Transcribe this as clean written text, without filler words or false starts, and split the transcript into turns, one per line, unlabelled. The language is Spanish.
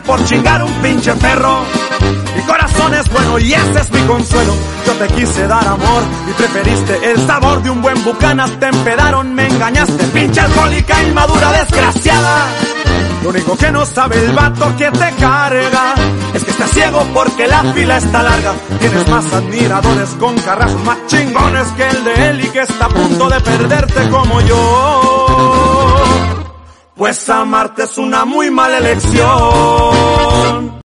por chingar un pinche perro. Mi corazón es bueno y ese es mi consuelo. Yo te quise dar amor y preferiste el sabor de un buen Bucanas. Te empedaron, me engañaste, pinche alcohólica inmadura desgraciada. Lo único que no sabe el vato que te carga es que estás ciego porque la fila está larga. Tienes más admiradores con carrazos más chingones que el de él y que está a punto de perderte como yo. Pues amarte es una muy mala elección.